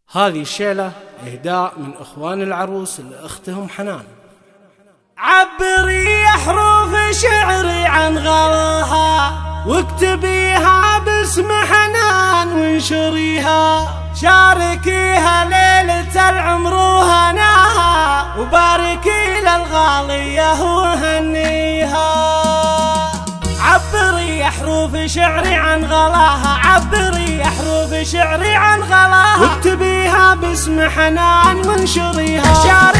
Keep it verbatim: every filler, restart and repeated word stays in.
هذه الشيلة إهداء من إخوان العروس لأختهم حنان. عبري حروف شعري عن غلاها واكتبيها باسم حنان وانشريها، شاركيها ليلة العمر وهناها، وباركي للغالية وهنيها. عبري حروف شعري عن غلاها، عبري حروف شعري عن غلاها واكتبيها باسم حنان وانشريها.